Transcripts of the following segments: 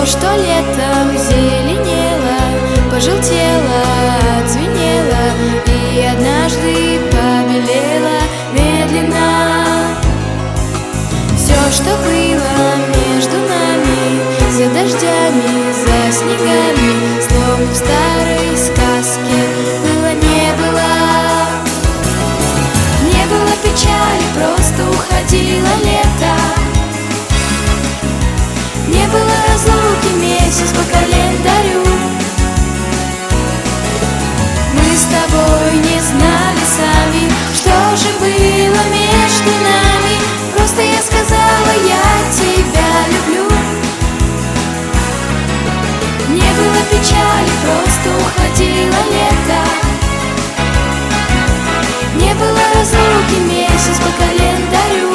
Все, что летом зеленело, пожелтело, отзвенело и однажды побелело медленно. Все, что было между нами, за дождями, за снегами, словно в старой сказке, было, не было. Не было печали, просто уходило лето. Не было разлуки, месяц по календарю. Мы с тобой не знали сами, что же было между нами. Просто я сказала: я тебя люблю. Не было печали, просто уходило лето. Не было разлуки, месяц по календарю.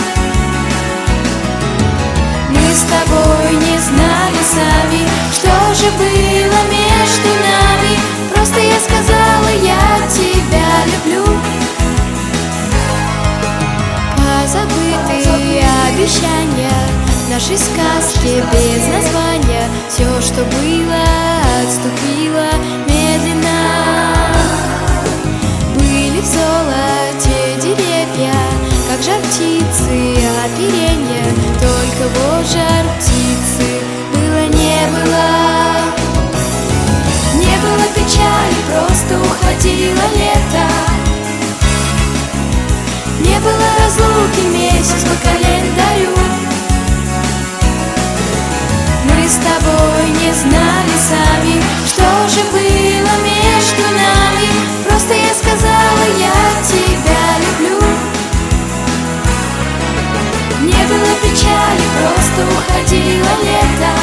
Мы с тобой не знали сами, что же было между нами. Просто я сказала: я тебя люблю. Позабытые обещания, наши сказки без названия. Все, что было, отступило медленно. Были в золоте деревья, как жар птицы, оперенье. Только вот жар птицы было, не было. Не было печали, просто уходило лето. Не было разлуки, месяц по календарю. Мы с тобой не знали сами, что же было между нами. Просто я сказала: я тебя люблю. Не было печали, просто уходило лето.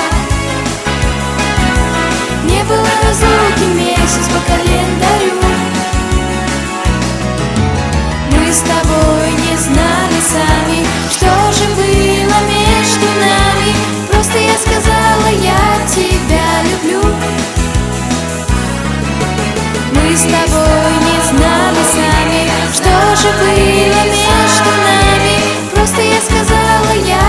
Не было разлуки, месяц по календарю. Мы с тобой не знали сами, что же было между нами. Просто я сказала: я тебя люблю. Мы с тобой не знали сами, что же было между нами. Просто я сказала: я